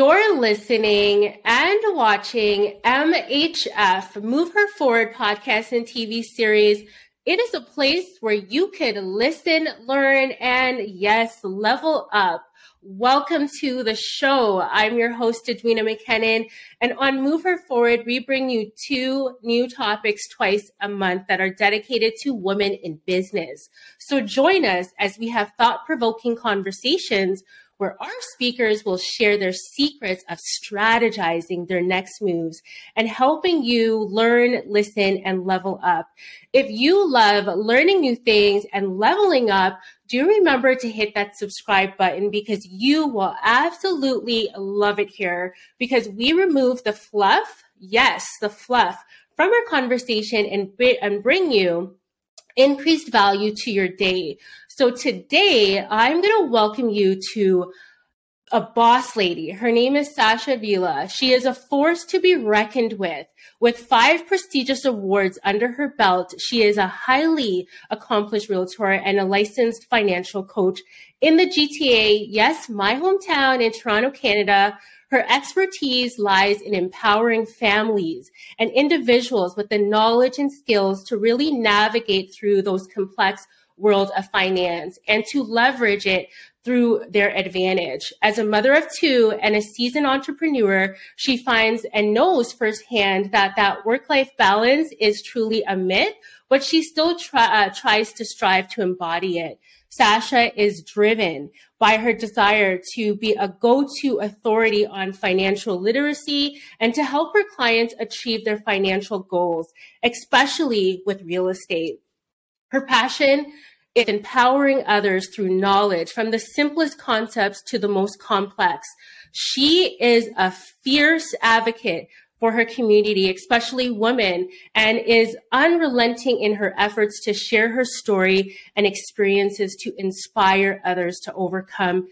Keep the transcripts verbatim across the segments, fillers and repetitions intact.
You're listening and watching M H F, Move Her Forward podcast and T V series. It is a place where you could listen, learn, and yes, level up. Welcome to the show. I'm your host, Edwina McKinnon, and on Move Her Forward, we bring you two new topics twice a month that are dedicated to women in business. So join us as we have thought-provoking conversations where our speakers will share their secrets of strategizing their next moves and helping you learn, listen, and level up. If you love learning new things and leveling up, do remember to hit that subscribe button because you will absolutely love it here because we remove the fluff, yes, the fluff from our conversation and, and bring you increased value to your day. So today, I'm going to welcome you to a boss lady. Her name is Sasha Vila. She is a force to be reckoned with. With five prestigious awards under her belt, she is a highly accomplished realtor and a licensed financial coach in the G T A. Yes, my hometown in Toronto, Canada. Her expertise lies in empowering families and individuals with the knowledge and skills to really navigate through those complex world of finance and to leverage it through their advantage. As a mother of two and a seasoned entrepreneur, she finds and knows firsthand that that work-life balance is truly a myth, but she still try, uh, tries to strive to embody it. Sasha is driven by her desire to be a go-to authority on financial literacy and to help her clients achieve their financial goals, especially with real estate. Her passion is empowering others through knowledge, from the simplest concepts to the most complex. She is a fierce advocate for her community, especially women, and is unrelenting in her efforts to share her story and experiences to inspire others to overcome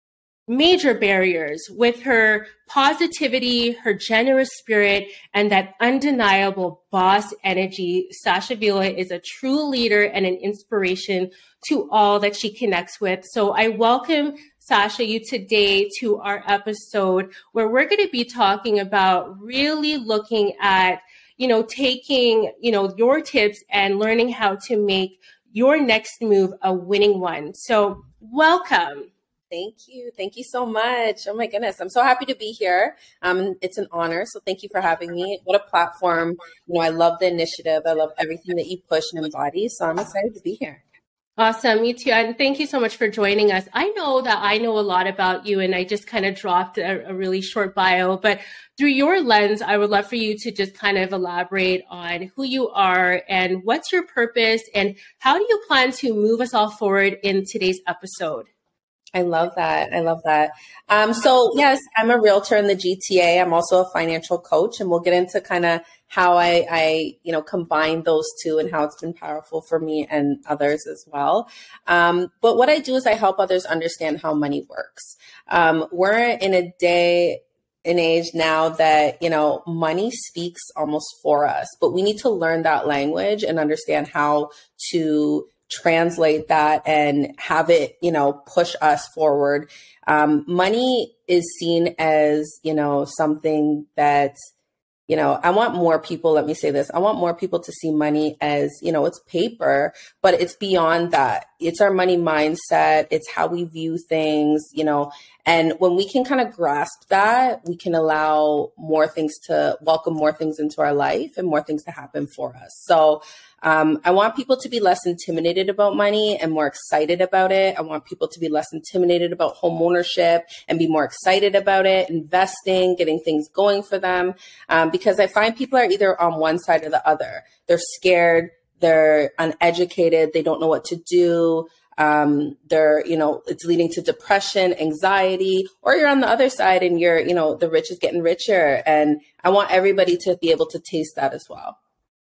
major barriers. With her positivity, her generous spirit, and that undeniable boss energy, Sasha Vila is a true leader and an inspiration to all that she connects with. So I welcome Sasha, you today to our episode where we're going to be talking about really looking at, you know, taking, you know, your tips and learning how to make your next move a winning one. So welcome. Thank you. Thank you so much. Oh my goodness. I'm so happy to be here. Um, it's an honor. So thank you for having me. What a platform. You know, I love the initiative. I love everything that you push and embody. So I'm excited to be here. Awesome. Me too. And thank you so much for joining us. I know that I know a lot about you and I just kind of dropped a, a really short bio, but through your lens, I would love for you to just kind of elaborate on who you are and what's your purpose and how do you plan to move us all forward in today's episode? I love that. I love that. Um, so yes, I'm a realtor in the G T A. I'm also a financial coach, and we'll get into kind of how I, I, you know, combine those two and how it's been powerful for me and others as well. Um, but what I do is I help others understand how money works. Um, we're in a day and age now that, you know, money speaks almost for us, but we need to learn that language and understand how to translate that and have it, you know, push us forward. Um, money is seen as, you know, something that, you know, I want more people, let me say this, I want more people to see money as, you know, it's paper, but it's beyond that. It's our money mindset. It's how we view things, you know, and when we can kind of grasp that, we can allow more things to welcome more things into our life and more things to happen for us. So Um, I want people to be less intimidated about money and more excited about it. I want people to be less intimidated about home ownership and be more excited about it, investing, getting things going for them. Um, because I find people are either on one side or the other. They're scared, they're uneducated, they don't know what to do. Um, they're, you know, it's leading to depression, anxiety, or you're on the other side and you're, you know, the rich is getting richer. And I want everybody to be able to taste that as well.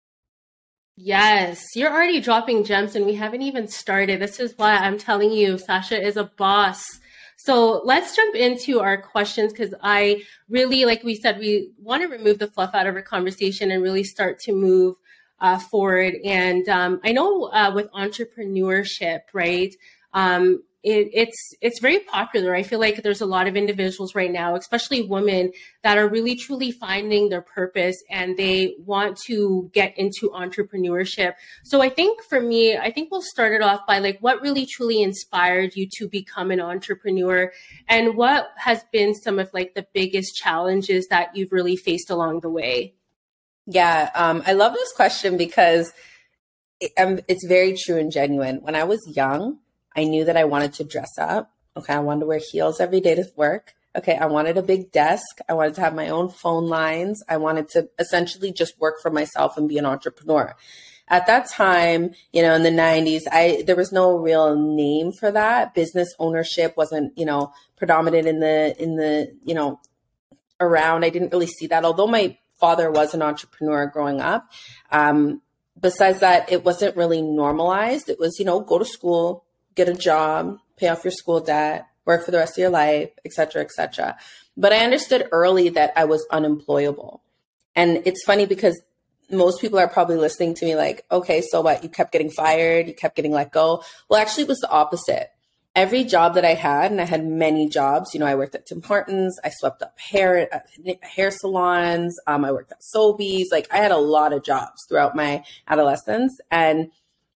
Yes, you're already dropping gems and we haven't even started. This is why I'm telling you, Sasha is a boss. So let's jump into our questions because I really, like we said, we want to remove the fluff out of our conversation and really start to move uh, forward. And um, I know uh, with entrepreneurship, right, um, it, it's it's very popular. I feel like there's a lot of individuals right now, especially women, that are really truly finding their purpose and they want to get into entrepreneurship. So I think for me, I think we'll start it off by like what really truly inspired you to become an entrepreneur, and what has been some of like the biggest challenges that you've really faced along the way. Yeah, um, I love this question because it, um, it's very true and genuine. When I was young, I knew that I wanted to dress up. Okay, I wanted to wear heels every day to work. Okay, I wanted a big desk. I wanted to have my own phone lines. I wanted to essentially just work for myself and be an entrepreneur. At that time, you know, in the nineties, I there was no real name for that. Business ownership wasn't, you know, predominant in the in the, you know, around. I didn't really see that. Although my father was an entrepreneur growing up. Um, besides that, it wasn't really normalized. It was, you know, go to school, get a job, pay off your school debt, work for the rest of your life, et cetera, et cetera. But I understood early that I was unemployable. And it's funny because most people are probably listening to me like, okay, so what? You kept getting fired, you kept getting let go. Well, actually, it was the opposite. Every job that I had, and I had many jobs, you know, I worked at Tim Hortons, I swept up hair, uh, hair salons, um, I worked at Sobeys. Like I had a lot of jobs throughout my adolescence. And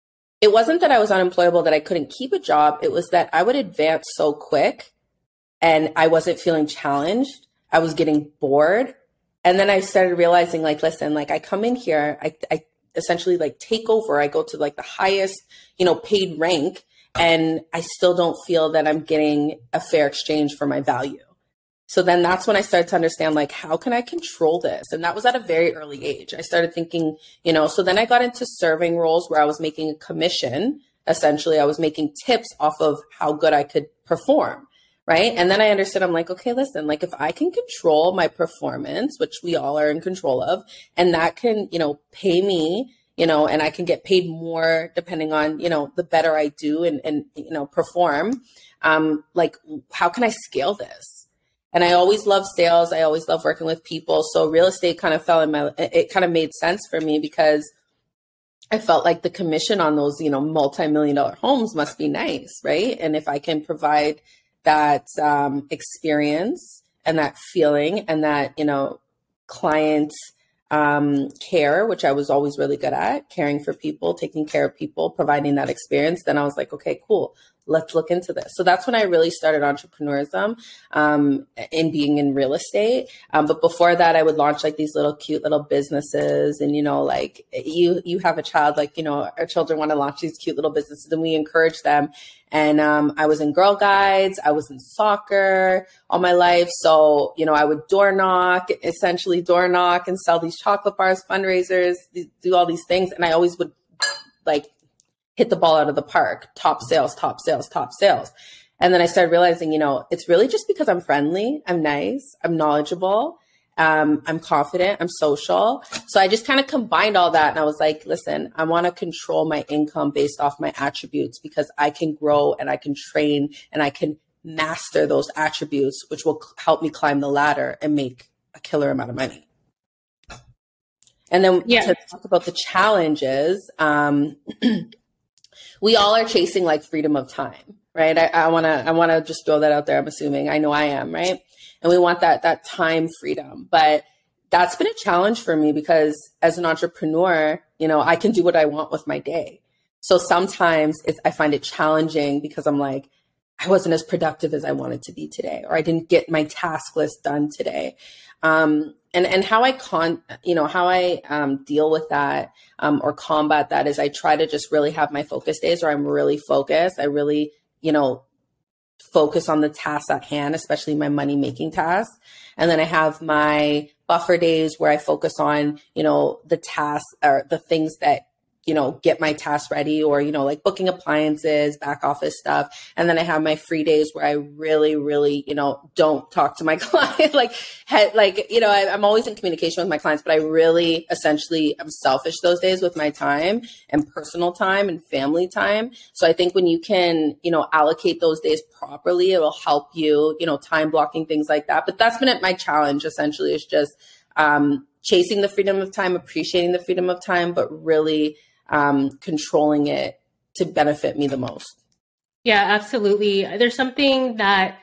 it wasn't that I was unemployable, that I couldn't keep a job. It was that I would advance so quick and I wasn't feeling challenged. I was getting bored. And then I started realizing like, listen, like I come in here, I, I essentially like take over. I go to like the highest, you know, paid rank, and I still don't feel that I'm getting a fair exchange for my value. So then that's when I started to understand, like, how can I control this? And that was at a very early age. I started thinking, you know, so then I got into serving roles where I was making a commission. Essentially, I was making tips off of how good I could perform, right? And then I understood, I'm like, okay, listen, like if I can control my performance, which we all are in control of, and that can, you know, pay me, you know, and I can get paid more depending on, you know, the better I do and, and you know, perform, um, like, how can I scale this? And I always loved sales. I always loved working with people. So real estate kind of fell in my, it kind of made sense for me because I felt like the commission on those, you know, multi-million dollar homes must be nice, right? And if I can provide that um, experience and that feeling and that, you know, client um, care, which I was always really good at, caring for people, taking care of people, providing that experience, then I was like, okay, cool. Let's look into this. So that's when I really started entrepreneurism um, in being in real estate. Um, but before that, I would launch like these little cute little businesses. And, you know, like you, you have a child, like, you know, our children want to launch these cute little businesses and we encourage them. And um, I was in Girl Guides. I was in soccer all my life. So, you know, I would door knock, essentially door knock and sell these chocolate bars, fundraisers, do all these things. And I always would like hit the ball out of the park, top sales, top sales, top sales. And then I started realizing, you know, it's really just because I'm friendly, I'm nice, I'm knowledgeable, um, I'm confident, I'm social. So I just kind of combined all that. And I was like, listen, I want to control my income based off my attributes because I can grow and I can train and I can master those attributes, which will help me climb the ladder and make a killer amount of money. And then yeah. to talk about the challenges, um, we all are chasing like freedom of time, right? I, I want to, I want to just throw that out there. I'm assuming I know I am, right? And we want that, that time freedom, but that's been a challenge for me because as an entrepreneur, you know, I can do what I want with my day. So sometimes it's, I find it challenging because I'm like, I wasn't as productive as I wanted to be today, or I didn't get my task list done today. Um, and, and how I con, you know, how I um, deal with that um, or combat that is I try to just really have my focus days where I'm really focused. I really, you know, focus on the tasks at hand, especially my money making tasks. And then I have my buffer days where I focus on, you know, the tasks or the things that, you know, get my tasks ready or, you know, like booking appliances, back office stuff. And then I have my free days where I really, really, you know, don't talk to my client. like, had, like, you know, I, I'm always in communication with my clients, but I really essentially am selfish those days with my time and personal time and family time. So I think when you can, you know, allocate those days properly, it will help you, you know, time blocking, things like that. But that's been my challenge essentially is just um, chasing the freedom of time, appreciating the freedom of time, but really Um, controlling it to benefit me the most. Yeah, absolutely. There's something that,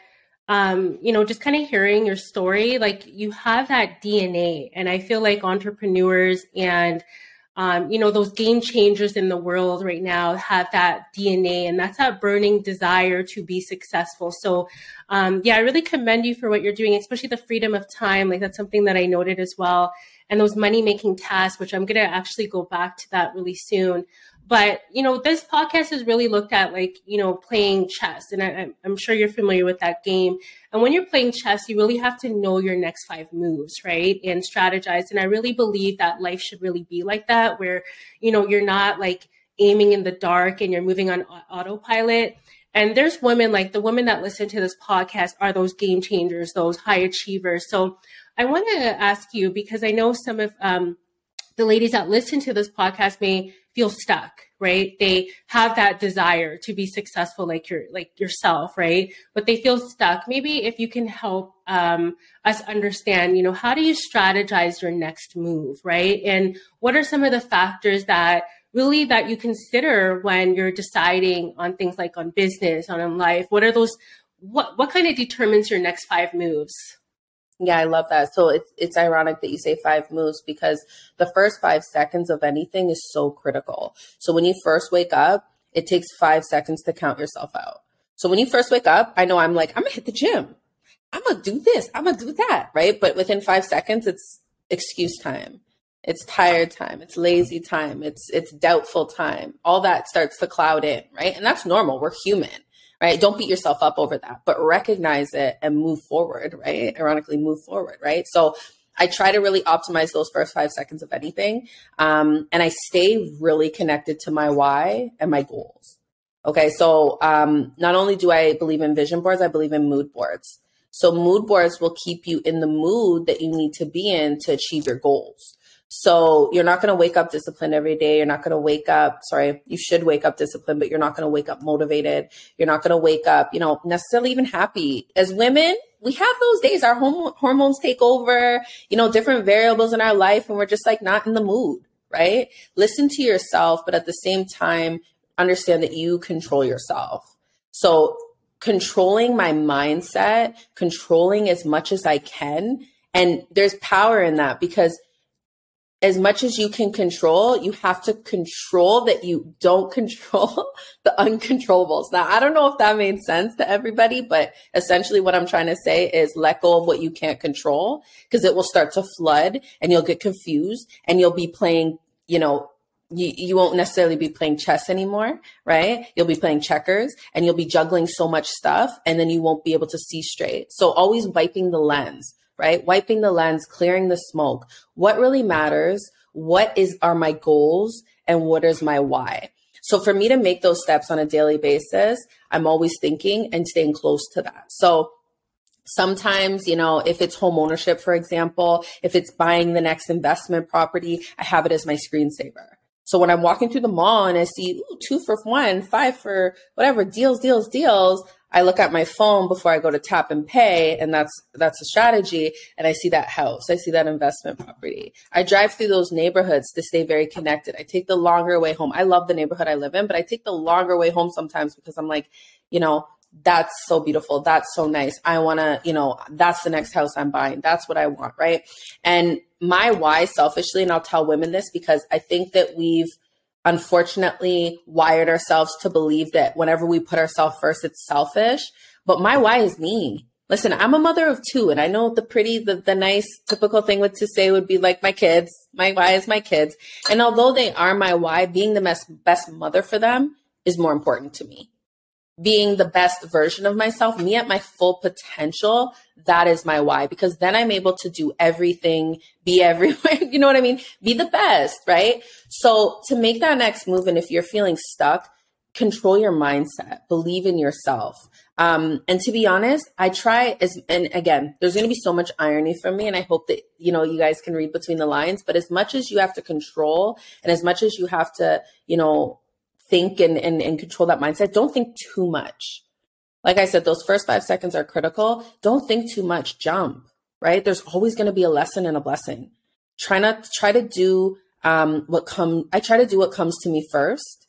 um, you know, just kind of hearing your story, like you have that D N A. And I feel like entrepreneurs and, um, you know, those game changers in the world right now have that D N A, and that's that burning desire to be successful. So, um, yeah, I really commend you for what you're doing, especially the freedom of time. Like that's something that I noted as well. And those money making tasks, which I'm going to actually go back to that really soon. But, you know, this podcast is really looked at like, you know, playing chess. And I, I'm sure you're familiar with that game. And when you're playing chess, you really have to know your next five moves, right? And strategize. And I really believe that life should really be like that, where, you know, you're not like aiming in the dark and you're moving on autopilot. And there's women, like the women that listen to this podcast are those game changers, those high achievers. So I want to ask you, because I know some of um, the ladies that listen to this podcast may feel stuck, right? They have that desire to be successful, like your like yourself, right? But they feel stuck. Maybe if you can help um, us understand, you know, how do you strategize your next move, right? And what are some of the factors that really that you consider when you're deciding on things like on business, on in life? What are those? What what kind of determines your next five moves? Yeah, I love that. So it's it's ironic that you say five moves, because the first five seconds of anything is so critical. So when you first wake up, it takes five seconds to count yourself out. So when you first wake up, I know I'm like, I'm gonna hit the gym. I'm gonna do this. I'm gonna do that, right? But within five seconds, it's excuse time. It's tired time. It's lazy time. It's it's doubtful time. All that starts to cloud in, right? And that's normal. We're human. Right? Don't beat yourself up over that, but recognize it and move forward, right? Ironically, move forward, right? So I try to really optimize those first five seconds of anything. Um, and I stay really connected to my why and my goals. Okay. So um, not only do I believe in vision boards, I believe in mood boards. So mood boards will keep you in the mood that you need to be in to achieve your goals. So you're not going to wake up disciplined every day. You're not going to wake up, sorry, you should wake up disciplined, but you're not going to wake up motivated. You're not going to wake up, you know, necessarily even happy. As women, we have those days, our hom- hormones take over, you know, different variables in our life, and we're just like not in the mood, right? Listen to yourself, but at the same time, understand that you control yourself. So controlling my mindset, controlling as much as I can. And there's power in that, because as much as you can control, you have to control that you don't control the uncontrollables. Now, I don't know if that made sense to everybody, but essentially what I'm trying to say is let go of what you can't control, because it will start to flood and you'll get confused and you'll be playing, you know, you, you won't necessarily be playing chess anymore, right? You'll be playing checkers and you'll be juggling so much stuff, and then you won't be able to see straight. So always wiping the lens. Right? Wiping the lens, clearing the smoke. What really matters? What is are my goals, and what is my why? So for me to make those steps on a daily basis, I'm always thinking and staying close to that. So sometimes, you know, if it's home ownership, for example, if it's buying the next investment property, I have it as my screensaver. So when I'm walking through the mall and I see ooh, two for one, five for whatever, deals, deals, deals, I look at my phone before I go to tap and pay, and that's that's a strategy. And I see that house, I see that investment property. I drive through those neighborhoods to stay very connected. I take the longer way home. I love the neighborhood I live in, but I take the longer way home sometimes because I'm like, you know, that's so beautiful. That's so nice. I want to, you know, that's the next house I'm buying. That's what I want, right? And my why, selfishly, and I'll tell women this because I think that we've unfortunately wired ourselves to believe that whenever we put ourselves first, it's selfish. But my why is me. Listen, I'm a mother of two, and I know the pretty, the, the nice, typical thing would to say would be like my kids. My why is my kids. And although they are my why, being the best, best mother for them is more important to me. Being the best version of myself, me at my full potential, that is my why, because then I'm able to do everything, be everywhere, you know what I mean? Be the best, right? So to make that next move, and if you're feeling stuck, control your mindset, believe in yourself. Um, and to be honest, I try as, and again, there's going to be so much irony from me, and I hope that, you know, you guys can read between the lines, but as much as you have to control and as much as you have to, you know, think and, and, and control that mindset, don't think too much. Like I said, those first five seconds are critical. Don't think too much, jump, right? There's always going to be a lesson and a blessing. Try not try to do um, what come. I try to do what comes to me first.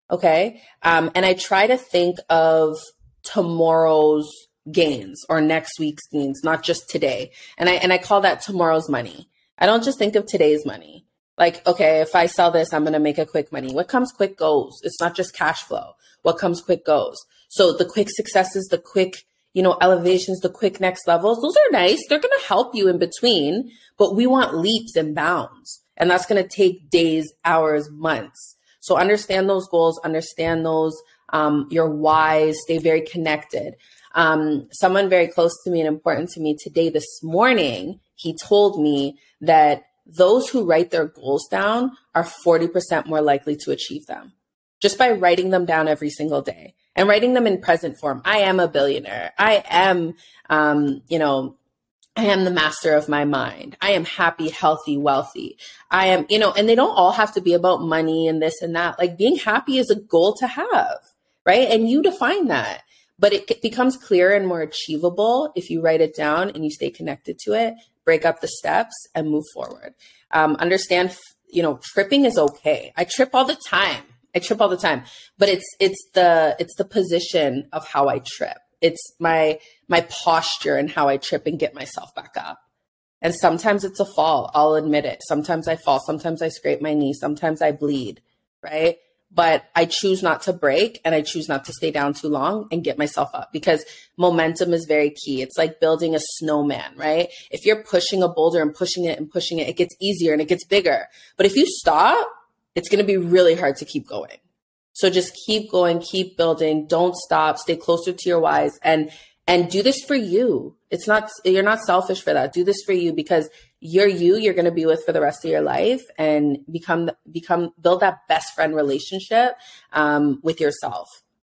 Okay. Um, and I try to think of tomorrow's gains or next week's gains, not just today. And I, and I call that tomorrow's money. I don't just think of today's money. Like, okay, if I sell this, I'm going to make a quick money. What comes quick goes. It's not just cash flow. What comes quick goes. So the quick successes, the quick, you know, elevations, the quick next levels, those are nice. They're going to help you in between, but we want leaps and bounds. And that's going to take days, hours, months. So understand those goals, understand those, um, your whys, stay very connected. Um, someone very close to me and important to me today, this morning, he told me that those who write their goals down are forty percent more likely to achieve them just by writing them down every single day and writing them in present form. I am a billionaire. I am, um, you know, I am the master of my mind. I am happy, healthy, wealthy. I am, you know, and they don't all have to be about money and this and that. Like being happy is a goal to have, right? And you define that, but it becomes clearer and more achievable if you write it down and you stay connected to it, break up the steps and move forward. Um, understand, you know, tripping is okay. I trip all the time. I trip all the time, but it's, it's the, it's the position of how I trip. It's my, my posture and how I trip and get myself back up. And sometimes it's a fall. I'll admit it. Sometimes I fall. Sometimes I scrape my knee. Sometimes I bleed, right? But I choose not to break and I choose not to stay down too long and get myself up because momentum is very key. It's like building a snowman, right? If you're pushing a boulder and pushing it and pushing it, it gets easier and it gets bigger. But if you stop, it's going to be really hard to keep going. So just keep going, keep building, don't stop, stay closer to your whys and, and do this for you. It's not, you're not selfish for that. Do this for you because you're you, you're going to be with for the rest of your life and become, become, build that best friend relationship, um, with yourself.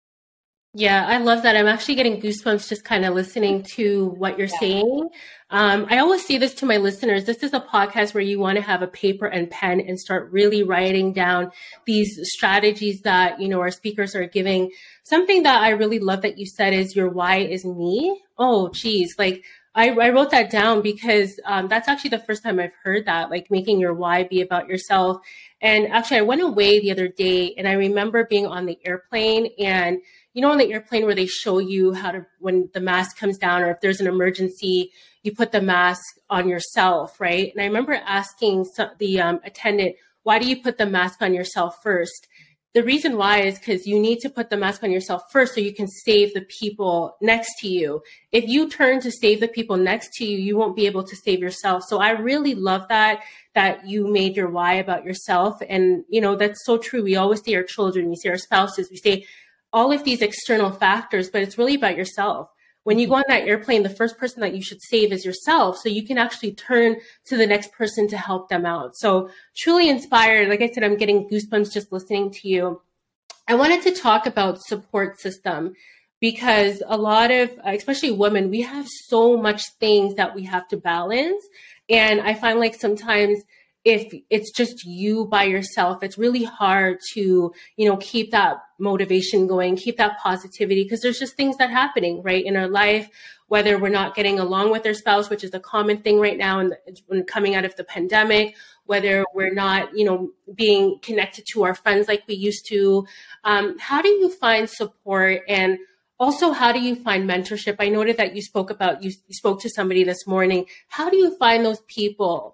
Yeah, I love that. I'm actually getting goosebumps just kind of listening to what you're yeah. saying. Um, I always say this to my listeners. This is a podcast where you want to have a paper and pen and start really writing down these strategies that, you know, our speakers are giving. Something that I really love that you said is your why is me. Oh, geez. Like I, I wrote that down because um, that's actually the first time I've heard that, like making your why be about yourself. And actually I went away the other day and I remember being on the airplane and you know, on the airplane where they show you how to, when the mask comes down or if there's an emergency, you put the mask on yourself, right? And I remember asking the um, attendant, why do you put the mask on yourself first? The reason why is because you need to put the mask on yourself first so you can save the people next to you. If you turn to save the people next to you, you won't be able to save yourself. So I really love that, that you made your why about yourself. And, you know, that's so true. We always say our children, we say our spouses, we say all of these external factors, but it's really about yourself. When you go on that airplane, the first person that you should save is yourself. So you can actually turn to the next person to help them out. So truly inspired. Like I said, I'm getting goosebumps just listening to you. I wanted to talk about support system because a lot of, especially women, we have so much things that we have to balance. And I find like sometimes if it's just you by yourself, it's really hard to, you know, keep that motivation going, keep that positivity, because there's just things that are happening, right, in our life, whether we're not getting along with our spouse, which is a common thing right now and when coming out of the pandemic, whether we're not, you know, being connected to our friends like we used to. Um, how do you find support? And also, how do you find mentorship? I noted that you spoke about, you, you spoke to somebody this morning. How do you find those people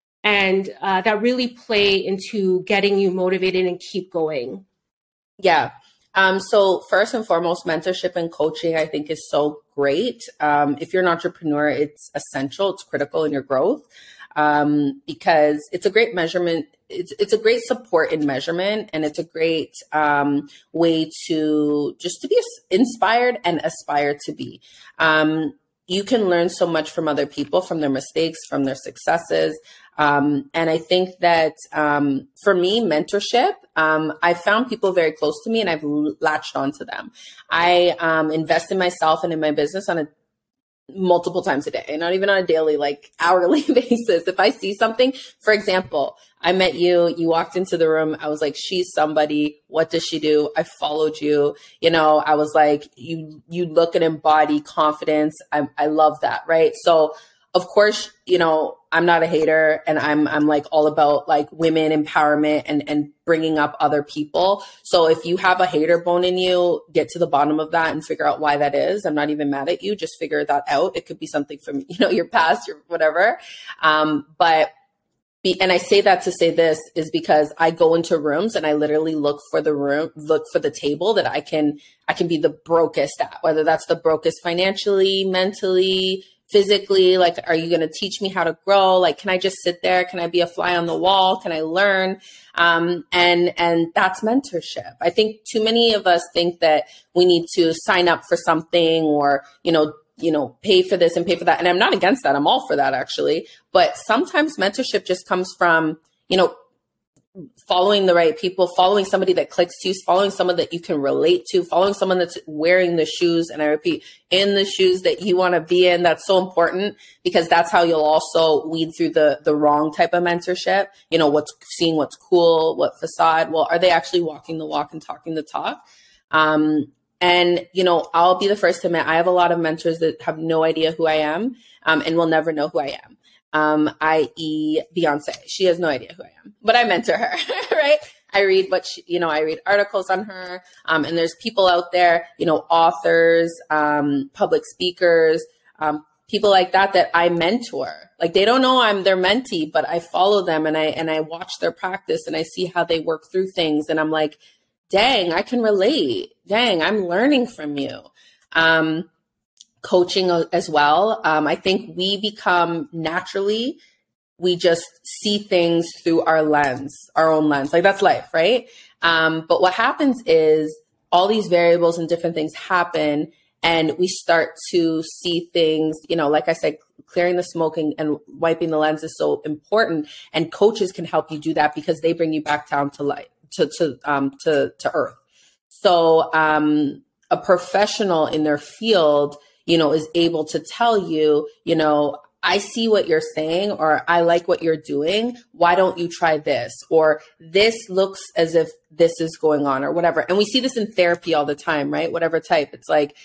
and uh, that really play into getting you motivated and keep going? Yeah. Um, so first and foremost, mentorship and coaching, I think, is so great. Um, if you're an entrepreneur, it's essential. It's critical in your growth um, because it's a great measurement. It's, it's a great support in measurement, and it's a great um, way to just to be inspired and aspire to be. Um, you can learn so much from other people, from their mistakes, from their successes. Um, and I think that, um, for me, mentorship, um, I found people very close to me and I've latched onto them. I, um, invest in myself and in my business on a multiple times a day, not even on a daily, like hourly basis. If I see something, for example, I met you, you walked into the room. I was like, she's somebody. What does she do? I followed you. You know, I was like, you, you look and embody confidence. I, I love that. Right. So of course, you know, I'm not a hater, and I'm, I'm like all about like women empowerment and, and bringing up other people. So if you have a hater bone in you, get to the bottom of that and figure out why that is. I'm not even mad at you. Just figure that out. It could be something from, you know, your past or whatever. Um, but Be, and I say that to say this is because I go into rooms and I literally look for the room, look for the table that I can, I can be the brokest at, whether that's the brokest financially, mentally, physically. Like, are you going to teach me how to grow? Like, can I just sit there? Can I be a fly on the wall? Can I learn? Um, and, and that's mentorship. I think too many of us think that we need to sign up for something or, you know, you know, pay for this and pay for that. And I'm not against that. I'm all for that, actually. But sometimes mentorship just comes from, you know, following the right people, following somebody that clicks to you, following someone that you can relate to, following someone that's wearing the shoes. And I repeat, in the shoes that you want to be in. That's so important, because that's how you'll also weed through the, the wrong type of mentorship. You know, what's seeing what's cool, what facade. Well, are they actually walking the walk and talking the talk? Um, And, you know, I'll be the first to admit I have a lot of mentors that have no idea who I am, um, and will never know who I am. Um, that is. Beyonce. She has no idea who I am, but I mentor her, right? I read what she, you know, I read articles on her. Um, and there's people out there, you know, authors, um, public speakers, um, people like that, that I mentor. Like, they don't know I'm their mentee, but I follow them and I, and I watch their practice and I see how they work through things. And I'm like, dang, I can relate. Dang, I'm learning from you. Um, coaching as well. Um, I think we become naturally, we just see things through our lens, our own lens. Like, that's life, right? Um, but what happens is all these variables and different things happen, and we start to see things, you know, like I said, clearing the smoking and wiping the lens is so important. And coaches can help you do that because they bring you back down to light. to, to, um, to, to earth. So, um, a professional in their field, you know, is able to tell you, you know, I see what you're saying, or I like what you're doing. Why don't you try this? Or this looks as if this is going on, or whatever. And we see this in therapy all the time, right? Whatever type. It's like,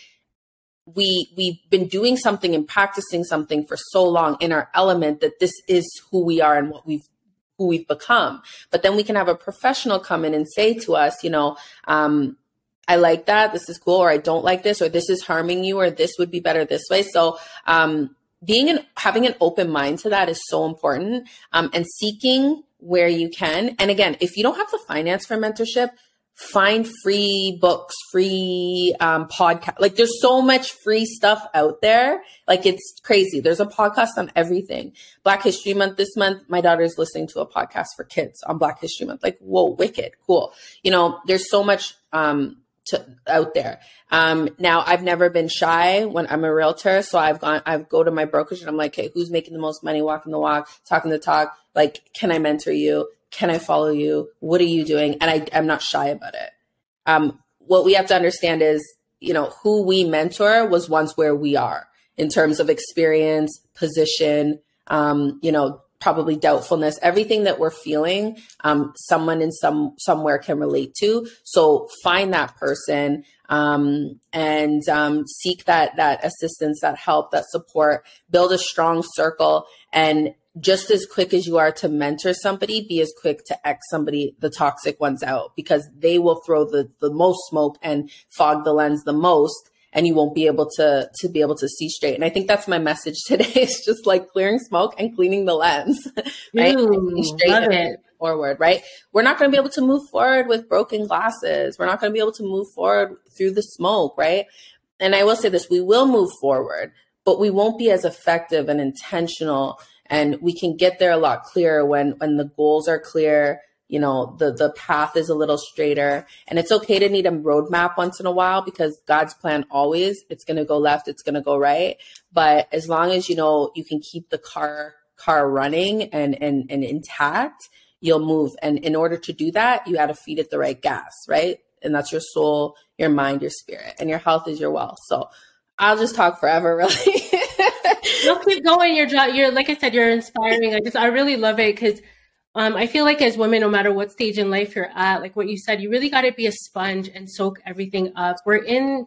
we, we've been doing something and practicing something for so long in our element that this is who we are and what we've who we've become. But then we can have a professional come in and say to us, you know, um, I like that, this is cool, or I don't like this, or this is harming you, or this would be better this way. So um, being an, having an open mind to that is so important, um, and seeking where you can. And again, if you don't have the finance for mentorship, find free books, free um, podcast. Like, there's so much free stuff out there. Like, it's crazy. There's a podcast on everything. Black History Month this month, my daughter's listening to a podcast for kids on Black History Month. Like, whoa, wicked, cool. You know, there's so much um, to, out there. Um, now, I've never been shy when I'm a realtor. So I've gone, I go to my brokerage and I'm like, hey, who's making the most money, walking the walk, talking the talk? Like, can I mentor you? Can I follow you? What are you doing? And I, I'm not shy about it. Um, what we have to understand is, you know, who we mentor was once where we are in terms of experience, position, um, you know, probably doubtfulness, everything that we're feeling, um, someone in some, somewhere can relate to. So find that person, um, and, um, seek that, that assistance, that help, that support, build a strong circle. And just as quick as you are to mentor somebody, be as quick to X somebody, the toxic ones out, because they will throw the, the most smoke and fog the lens the most, and you won't be able to, to be able to see straight. And I think that's my message today. It's just like clearing smoke and cleaning the lens, right? Ooh, straight love it. Forward, right? We're not going to be able to move forward with broken glasses. We're not going to be able to move forward through the smoke, right? And I will say this, we will move forward, but we won't be as effective and intentional. And we can get there a lot clearer when, when the goals are clear, you know, the, the path is a little straighter. And it's okay to need a roadmap once in a while, because God's plan always, it's going to go left, it's going to go right. But as long as, you know, you can keep the car, car running and, and, and intact, you'll move. And in order to do that, you got to feed it the right gas, right? And that's your soul, your mind, your spirit, and your health is your wealth. So I'll just talk forever, really. You'll keep going. You're, you're, like I said, you're inspiring. I just, I really love it, because um, I feel like as women, no matter what stage in life you're at, like what you said, you really got to be a sponge and soak everything up. We're in,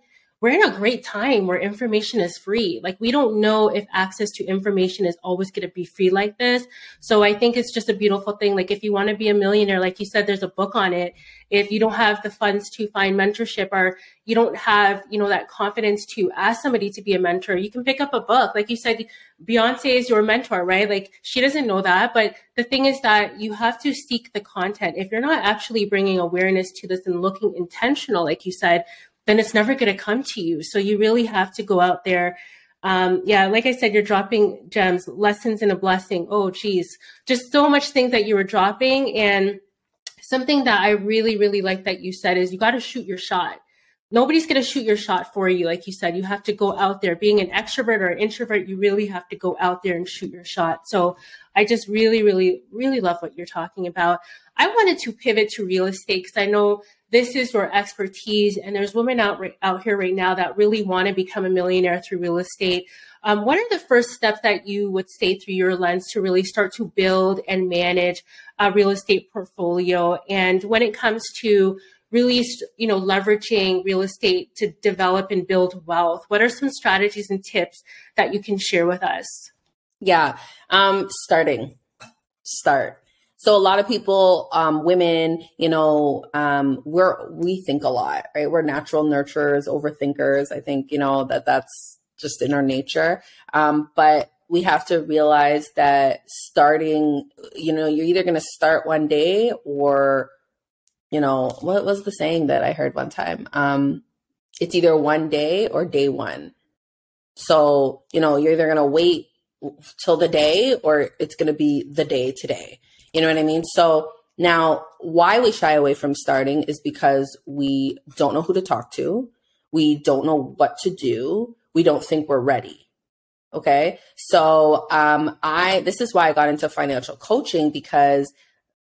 we're in a great time where information is free. Like, we don't know if access to information is always going to be free like this. So I think it's just a beautiful thing. Like, if you want to be a millionaire, like you said, there's a book on it. If you don't have the funds to find mentorship, or you don't have, you know, that confidence to ask somebody to be a mentor, you can pick up a book. Like you said, Beyonce is your mentor, right? Like, she doesn't know that. But the thing is that you have to seek the content. If you're not actually bringing awareness to this and looking intentional, like you said, then it's never going to come to you. So you really have to go out there. Um, yeah, like I said, you're dropping gems, lessons and a blessing. Oh, geez, just so much things that you were dropping. And something that I really, really like that you said is you got to shoot your shot. Nobody's going to shoot your shot for you. Like you said, you have to go out there. Being an extrovert or an introvert, you really have to go out there and shoot your shot. So I just really, really, really love what you're talking about. I wanted to pivot to real estate because I know this is your expertise, and there's women out right, out here right now that really want to become a millionaire through real estate. Um, what are the first steps that you would say through your lens to really start to build and manage a real estate portfolio? And when it comes to really, you know, leveraging real estate to develop and build wealth, what are some strategies and tips that you can share with us? Yeah, um, starting, start. So a lot of people, um, women, you know, um, we're, we think a lot, right? We're natural nurturers, overthinkers. I think, you know, that that's just in our nature. Um, but we have to realize that starting, you know, you're either going to start one day or, you know, what was the saying that I heard one time? Um, it's either one day or day one. So, you know, you're either going to wait till the day or it's going to be the day today. You know what I mean? So now why we shy away from starting is because we don't know who to talk to. We don't know what to do. We don't think we're ready. Okay. So, um, I, this is why I got into financial coaching, because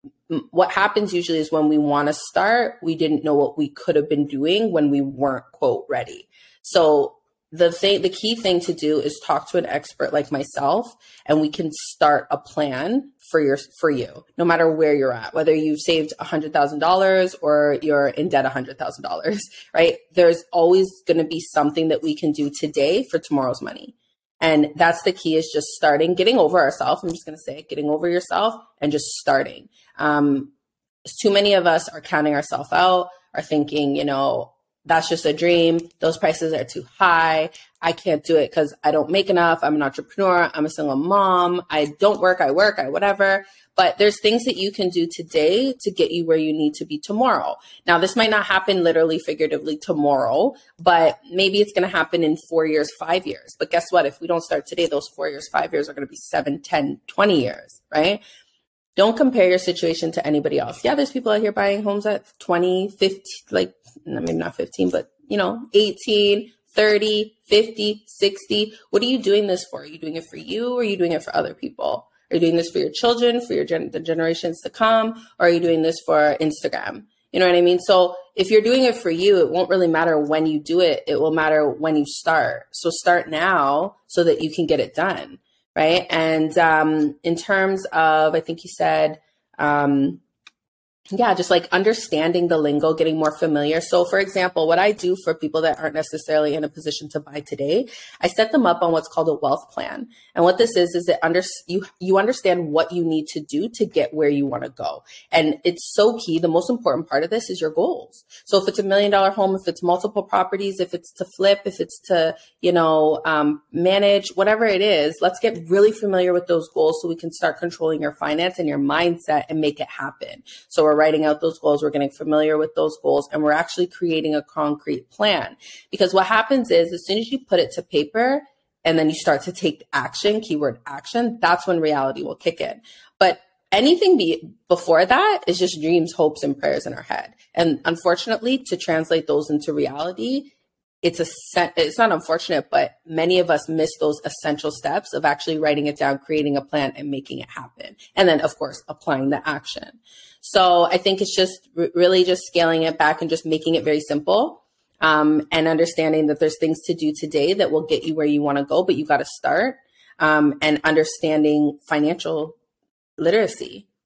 what happens usually is when we want to start, we didn't know what we could have been doing when we weren't, quote, ready. So the thing, the key thing to do is talk to an expert like myself, and we can start a plan for your, for you, no matter where you're at, whether you've saved a hundred thousand dollars or you're in debt a hundred thousand dollars, right? There's always going to be something that we can do today for tomorrow's money. And that's the key, is just starting, getting over ourselves. I'm just going to say it, getting over yourself and just starting. Um, too many of us are counting ourselves out, are thinking, you know, that's just a dream. Those prices are too high. I can't do it because I don't make enough. I'm an entrepreneur. I'm a single mom. I don't work. I work. I whatever. But there's things that you can do today to get you where you need to be tomorrow. Now, this might not happen literally, figuratively tomorrow, but maybe it's going to happen in four years, five years. But guess what? If we don't start today, those four years, five years are going to be seven, ten, twenty years, right? Don't compare your situation to anybody else. Yeah, there's people out here buying homes at twenty, fifteen, like maybe not fifteen, but, you know, eighteen, thirty, fifty, sixty. What are you doing this for? Are you doing it for you, or are you doing it for other people? Are you doing this for your children, for your gen- the generations to come? Or are you doing this for Instagram? You know what I mean? So if you're doing it for you, it won't really matter when you do it. It will matter when you start. So start now so that you can get it done. Right. And um, in terms of, I think you said, um, yeah, just like understanding the lingo, getting more familiar. So for example, what I do for people that aren't necessarily in a position to buy today, I set them up on what's called a wealth plan. And what this is, is that under, you, you understand what you need to do to get where you want to go. And it's so key. The most important part of this is your goals. So if it's a million dollar home, if it's multiple properties, if it's to flip, if it's to, you know, um, manage, whatever it is, let's get really familiar with those goals so we can start controlling your finance and your mindset and make it happen. So we're writing out those goals, we're getting familiar with those goals, and we're actually creating a concrete plan. Because what happens is, as soon as you put it to paper and then you start to take action, keyword action, that's when reality will kick in. But anything be, before that is just dreams, hopes, and prayers in our head. And unfortunately, to translate those into reality, it's a it's not unfortunate, but many of us miss those essential steps of actually writing it down, creating a plan, and making it happen. And then, of course, applying the action. So I think it's just r- really just scaling it back and just making it very simple, um, and understanding that there's things to do today that will get you where you want to go, but you got to start, um, and understanding financial literacy,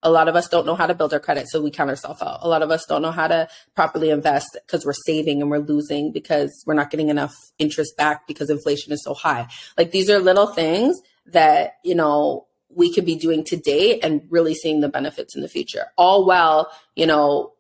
A lot of us don't know how to build our credit, so we count ourselves out. A lot of us don't know how to properly invest because we're saving and we're losing because we're not getting enough interest back because inflation is so high. Like, these are little things that, you know, we could be doing today and really seeing the benefits in the future. All while, you know,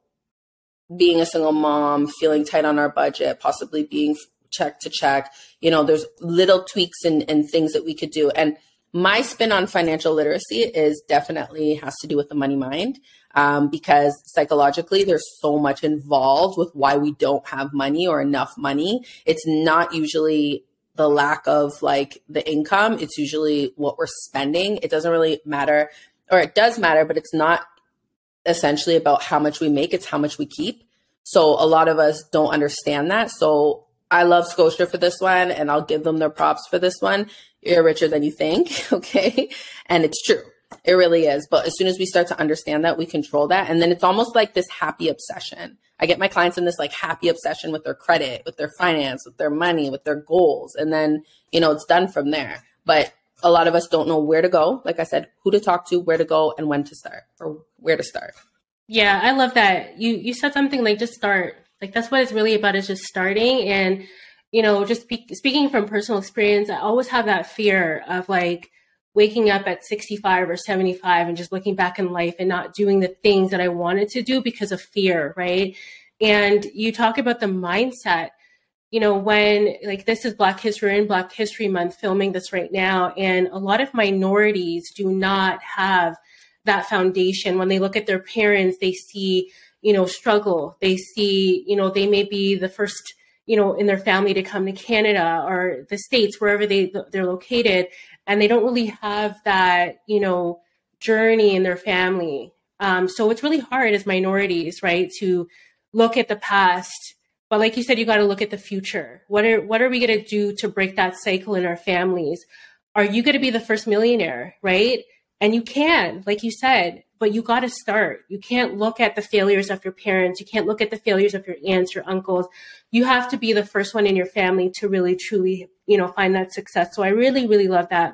being a single mom, feeling tight on our budget, possibly being check to check, you know, there's little tweaks and, and things that we could do. And my spin on financial literacy is definitely has to do with the money mind, um, because psychologically there's so much involved with why we don't have money or enough money. It's not usually the lack of like the income. It's usually what we're spending. It doesn't really matter, or it does matter, but it's not essentially about how much we make. It's how much we keep. So a lot of us don't understand that. So I love Scotia for this one, and I'll give them their props for this one. You're richer than you think. Okay. And it's true. It really is. But as soon as we start to understand that, we control that. And then it's almost like this happy obsession. I get my clients in this like happy obsession with their credit, with their finance, with their money, with their goals. And then, you know, it's done from there. But a lot of us don't know where to go. Like I said, who to talk to, where to go, and when to start, or where to start. Yeah, I love that. You you said something like just start. Like, that's what it's really about, is just starting. And, you know, just be, speaking from personal experience, I always have that fear of like waking up at sixty-five or seventy-five and just looking back in life and not doing the things that I wanted to do because of fear, right? And you talk about the mindset, you know, when like this is Black History and Black History Month, filming this right now, and a lot of minorities do not have that foundation. When they look at their parents, they see, you know, struggle. They see, you know, they may be the first, you know, in their family to come to Canada or the States, wherever they, they're located. And they don't really have that, you know, journey in their family. Um, so it's really hard as minorities, right, to look at the past. But like you said, you got to look at the future. What are, what are we going to do to break that cycle in our families? Are you going to be the first millionaire, right? And you can, like you said, but you got to start. You can't look at the failures of your parents. You can't look at the failures of your aunts, your uncles. You have to be the first one in your family to really, truly, you know, find that success. So I really, really love that.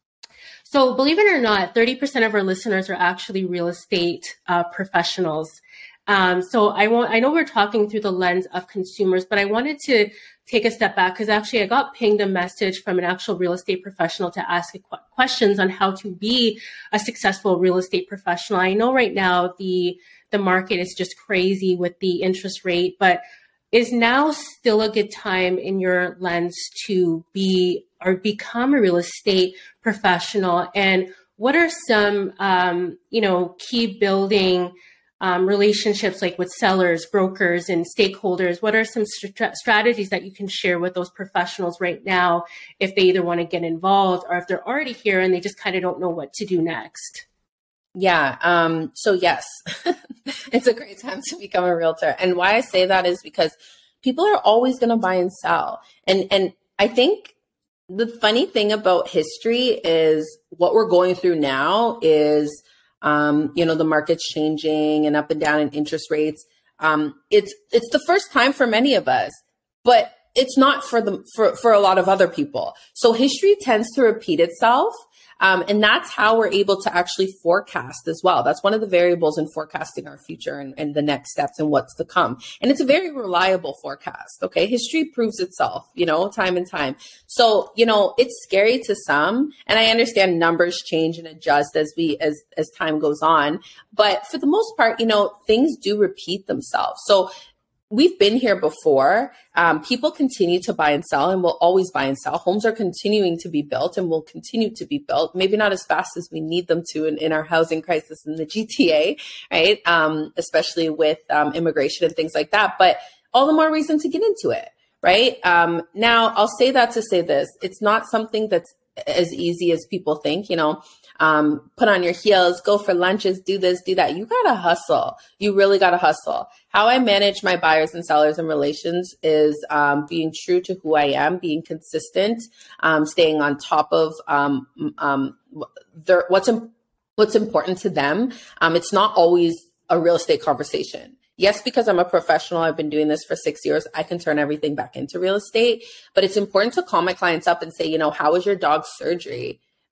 So believe it or not, thirty percent of our listeners are actually real estate uh, professionals. Um, so I want, I know we're talking through the lens of consumers, but I wanted to take a step back because actually I got pinged a message from an actual real estate professional to ask qu- questions on how to be a successful real estate professional. I know right now the, the market is just crazy with the interest rate, but is now still a good time in your lens to be or become a real estate professional? And what are some, um, you know, key building Um, relationships like with sellers, brokers, and stakeholders? What are some st- strategies that you can share with those professionals right now if they either want to get involved or if they're already here and they just kind of don't know what to do next? Yeah. Um, so yes, it's a great time to become a realtor. And why I say that is because people are always going to buy and sell. And, and I think the funny thing about history is what we're going through now is Um, you know, the market's changing and up and down in interest rates. Um, it's it's the first time for many of us, but it's not for the for, for a lot of other people. So history tends to repeat itself. Um, and that's how we're able to actually forecast as well. That's one of the variables in forecasting our future and, and the next steps and what's to come. And it's a very reliable forecast. Okay. History proves itself, you know, time and time. So, you know, it's scary to some, and I understand numbers change and adjust as we, as, as time goes on. But for the most part, you know, things do repeat themselves. So we've been here before. Um, people continue to buy and sell and will always buy and sell. Homes are continuing to be built and will continue to be built, maybe not as fast as we need them to in, in our housing crisis in the G T A, right? Um, especially with um, immigration and things like that. But all the more reason to get into it, right? Um, now, I'll say that to say this. It's not something that's as easy as people think, you know. Um, put on your heels, go for lunches, do this, do that. You gotta hustle. You really gotta hustle. How I manage my buyers and sellers and relations is um, being true to who I am, being consistent, um, staying on top of um, um, their, what's im- what's important to them. Um, it's not always a real estate conversation. Yes, because I'm a professional, I've been doing this for six years, I can turn everything back into real estate. But it's important to call my clients up and say, you know, how was your dog's surgery?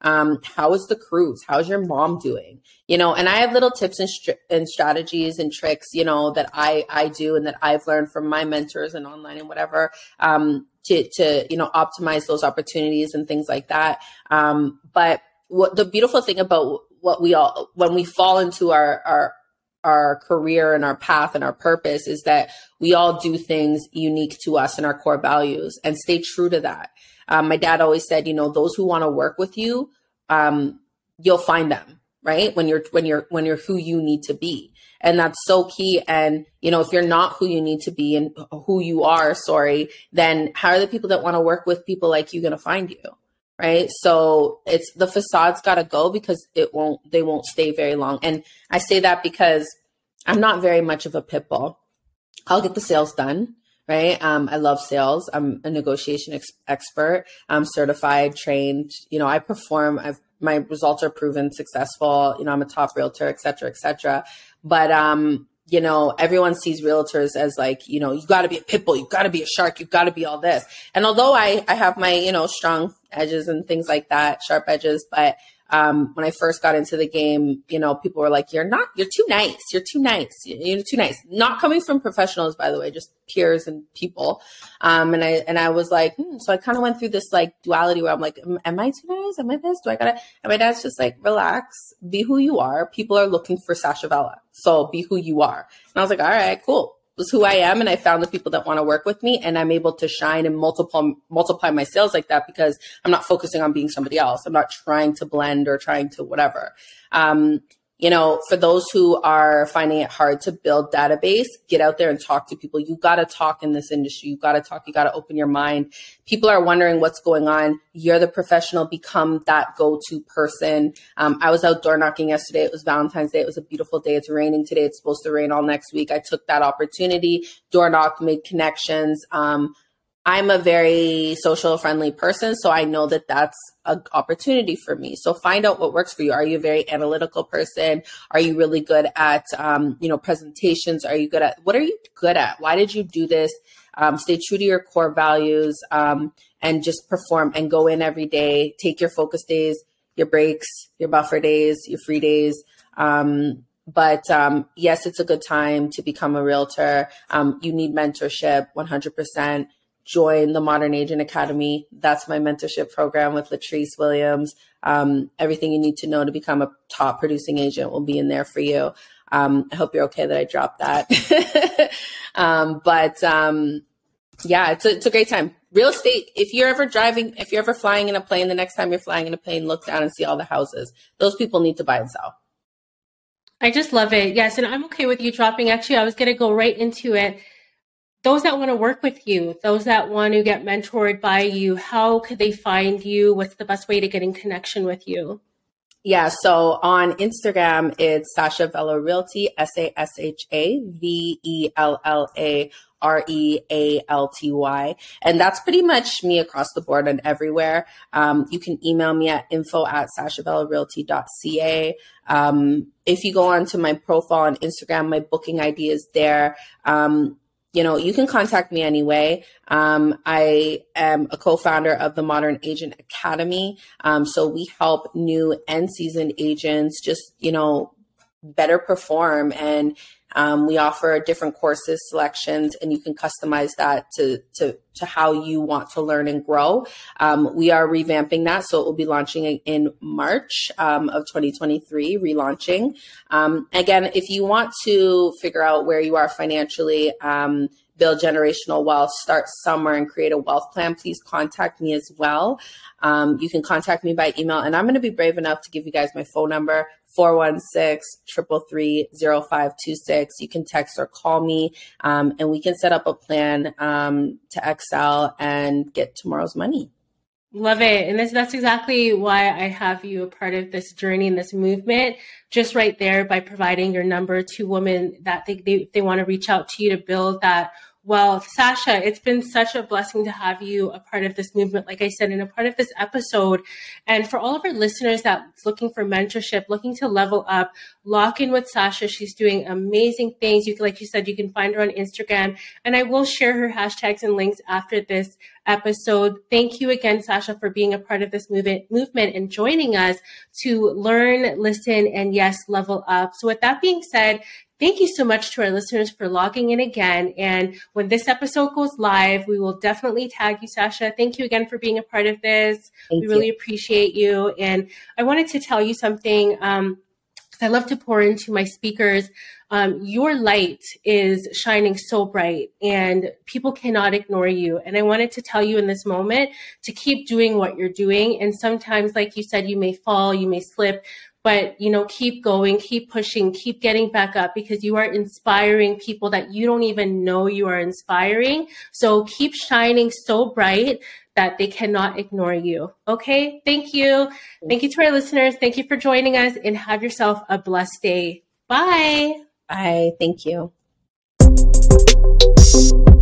Um, how is the cruise? How's your mom doing? You know, and I have little tips and, str- and strategies and tricks, you know, that I, I do and that I've learned from my mentors and online and whatever, um, to, to, you know, optimize those opportunities and things like that. Um, but what the beautiful thing about what we all, when we fall into our, our, our career and our path and our purpose is that we all do things unique to us and our core values and stay true to that. Um, my dad always said, you know, those who want to work with you, um, you'll find them, right? When you're, when you're, when you're who you need to be. And that's so key. And, you know, if you're not who you need to be and who you are, sorry, then how are the people that want to work with people like you going to find you? Right. So it's the facade's got to go because it won't, they won't stay very long. And I say that because I'm not very much of a pit bull. I'll get the sales done. Right. Um, I love sales. I'm a negotiation ex- expert. I'm certified, trained, you know, I perform, I've, my results are proven successful. You know, I'm a top realtor, et cetera, et cetera. But, um, you know, everyone sees realtors as like, you know, you got to be a pit bull, you got to be a shark, you got to be all this. And although I, I have my, you know, strong edges and things like that, sharp edges, but um, when I first got into the game, you know, people were like, you're not, you're too nice. You're too nice. You're too nice. Not coming from professionals, by the way, just peers and people. Um, and I, and I was like, hmm. So I kind of went through this like duality where I'm like, am, am I too nice? Am I this? Do I gotta, and my dad's just like, relax, be who you are. People are looking for Sasha Vella. So be who you are. And I was like, all right, cool. Was who I am. And I found the people that want to work with me, and I'm able to shine and multiply, multiply my sales like that because I'm not focusing on being somebody else. I'm not trying to blend or trying to whatever. Um, you know, for those who are finding it hard to build database, get out there and talk to people. You got to talk in this industry. You got to talk. You got to open your mind. People are wondering what's going on. You're the professional. Become that go-to person. Um, I was out door knocking yesterday. It was Valentine's Day. It was a beautiful day. It's raining today. It's supposed to rain all next week. I took that opportunity, door knocked, made connections. Um, I'm a very social friendly person, so I know that that's an opportunity for me. So find out what works for you. Are you a very analytical person? Are you really good at, um, you know, presentations? Are you good at, what are you good at? Why did you do this? Um, stay true to your core values, um, and just perform and go in every day. Take your focus days, your breaks, your buffer days, your free days. Um, But um, yes, it's a good time to become a realtor. Um, you need mentorship, one hundred percent. Join the Modern Agent Academy. That's my mentorship program with Latrice Williams. Um, everything you need to know to become a top producing agent will be in there for you. Um, I hope you're okay that I dropped that. um, but um, yeah, it's a, it's a great time. Real estate, if you're ever driving, if you're ever flying in a plane, the next time you're flying in a plane, look down and see all the houses. Those people need to buy and sell. I just love it. Yes. And I'm okay with you dropping. Actually, I was going to go right into it. Those that want to work with you, those that want to get mentored by you, how could they find you? What's the best way to get in connection with you? Yeah, so on Instagram, it's Sasha Vella Realty, S A S H A V E L L A R E A L T Y. And that's pretty much me across the board and everywhere. Um, you can email me at info at sasha vella realty dot c a. Um, if you go onto my profile on Instagram, my booking I D is there. Um, You know, you can contact me anyway. Um, I am a co-founder of the Modern Agent Academy. Um, so we help new and seasoned agents just, you know, better perform. And um, we offer different courses, selections, and you can customize that to, to, to how you want to learn and grow. Um, we are revamping that. So it will be launching in March um, of twenty twenty-three, relaunching. Um, again, if you want to figure out where you are financially, um, build generational wealth, start somewhere and create a wealth plan, please contact me as well. Um, you can contact me by email, and I'm going to be brave enough to give you guys my phone number, four one six, three three three, zero five two six. You can text or call me, um, and we can set up a plan um, to excel and get tomorrow's money. Love it. And this, that's exactly why I have you a part of this journey and this movement, just right there by providing your number to women that they, they, they want to reach out to you to build that Well, Sasha, it's been such a blessing to have you a part of this movement, like I said, and a part of this episode. And for all of our listeners that's looking for mentorship, looking to level up, lock in with Sasha. She's doing amazing things. You can, like you said, you can find her on Instagram, and I will share her hashtags and links after this episode. Thank you again, Sasha, for being a part of this movement, movement and joining us to learn, listen, and yes, level up. So with that being said, thank you so much to our listeners for logging in again. And when this episode goes live, we will definitely tag you, Sasha. Thank you again for being a part of this. Thank we really you. appreciate you. And I wanted to tell you something. Um, I love to pour into my speakers. Um, your light is shining so bright and people cannot ignore you. And I wanted to tell you in this moment to keep doing what you're doing. And sometimes, like you said, you may fall, you may slip, but, you know, keep going, keep pushing, keep getting back up, because you are inspiring people that you don't even know you are inspiring. So keep shining so bright that they cannot ignore you. Okay. Thank you. Thank you to our listeners. Thank you for joining us, and have yourself a blessed day. Bye. Bye. Thank you.